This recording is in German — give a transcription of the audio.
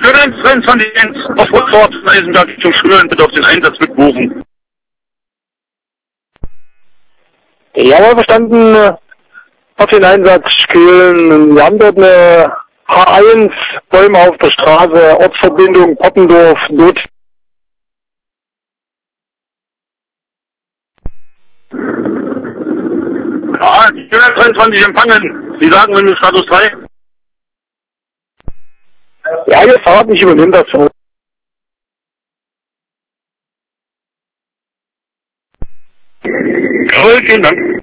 Stürren 22 auf Rückfahrt von Eisenberg zum Stürren, bitte auf den Einsatz mitbuchen. Jawohl, verstanden. Auf den Einsatz Kühlen. Wir haben dort eine H1, Bäume auf der Straße, Ortsverbindung Poppendorf, Not. Ja, Stürren 22 empfangen. Sie sagen, wenn du Status 3. Ja, ihr Fahrt, ich übernehme das so. Jawohl, vielen Dank.